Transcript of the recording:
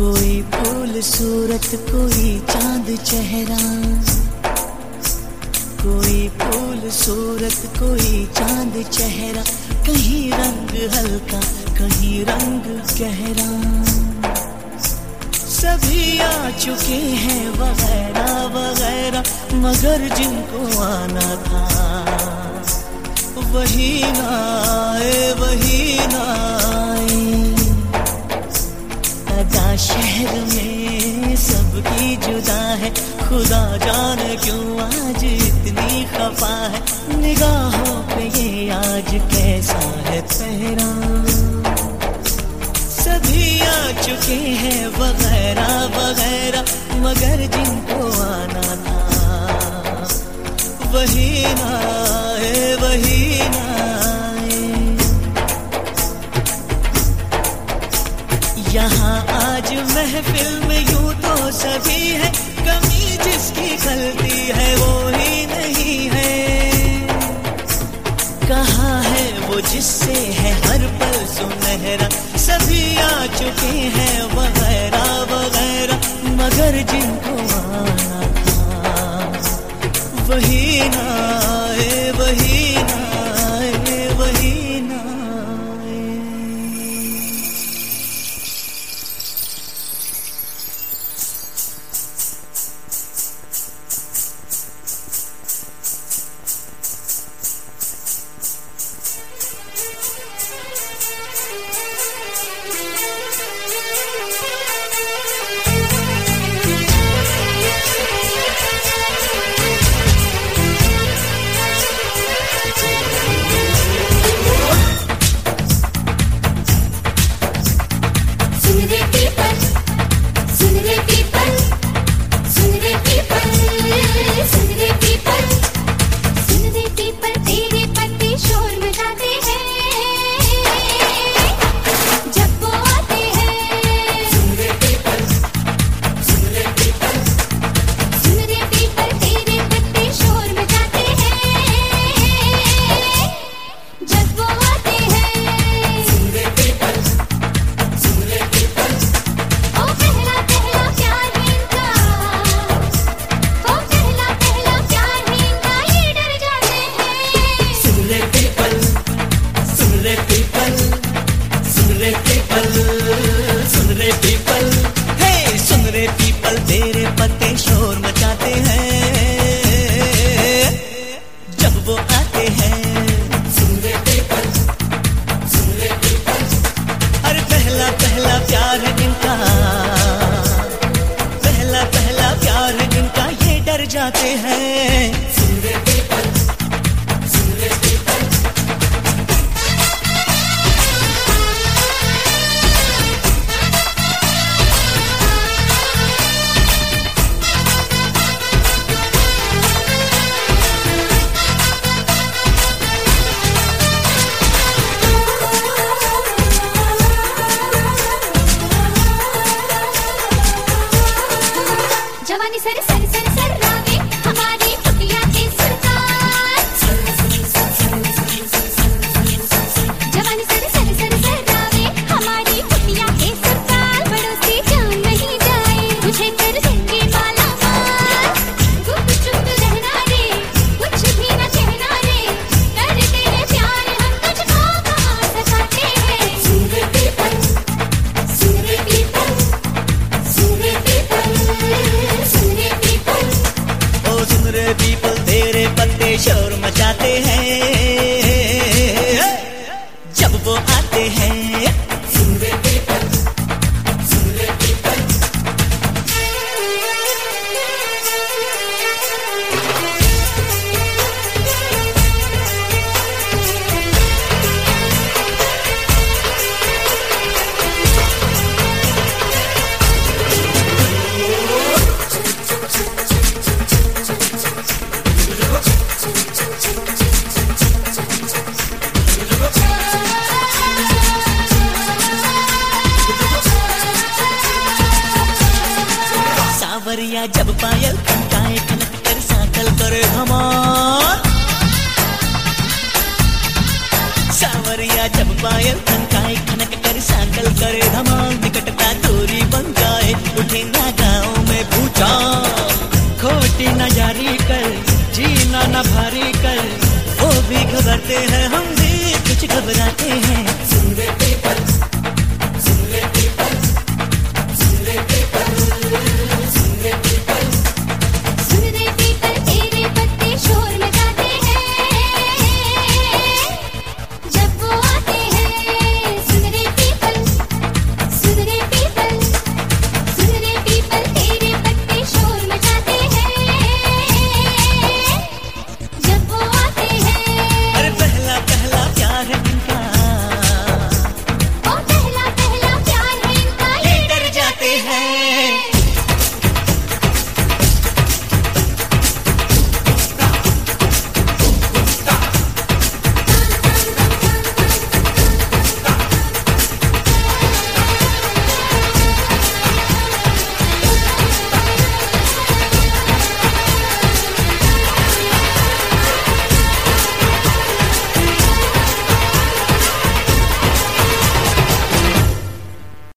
कोई फूल सूरत कोई चांद चेहरा, कोई फूल सूरत कोई चांद चेहरा, कहीं रंग हल्का कहीं रंग गहरा। सभी आ चुके हैं वगैरह वगैरह, मगर जिनको आना था वही ना आए वही ना आए। अदा शहर में सबकी जुदा है, खुदा जाने क्यों आज इतनी खफा है। निगाहों पे ये आज कैसा है पहरा। सभी आ चुके हैं वगैरह वगैरह, मगर जिनको आना था वही ना आए वही ना आए। यहाँ आज महफिल में यूं तो सभी है, कमी जिसकी गलती है वो ही नहीं है। कहाँ है वो जिससे है हर पल सुनहरा। सभी आ चुके हैं वगैरह वगैरह, मगर जिनको आना था वही ना आए वही ना आए वही ना आए। तेरे पत्ते शोर मचाते हैं जब वो आते हैं। सुन रे पीपल, सुन रे पीपल, अरे पहला पहला प्यार है इनका, पहला पहला प्यार है इनका, ये डर जाते हैं। सुन रे पीपल, सुन रे पीपल। जवानी सर सर सर सर रावे हमारी कुटिया के सरकार। जवानी सर सर सर सर रावे हमारी कुटिया के सरकार। बड़ों से जान नहीं जाए मुझे कर देंगे माला माल। गुप चुप रहना रे कुछ भी न कहना रे, कर तेरे प्यार हम तुझको कहाँ सताते हैं। सुन रे पीपल, सुन रे पीपल, सुन रे पीपल, सुन रे पीपल। ओ सुन रे पीपल तेरे पत्ते शोर मचाते हैं जब वो आते हैं। सुन रे पीपल, सुन रे पीपल। सावरिया जब पायल खनकाए खनक कर साकल करे धमाल। सावरिया जब पायल खनकाए खनक कर साकल करे धमाल। निकटता दूरी बन जाए हैं हम भी कुछ घबराते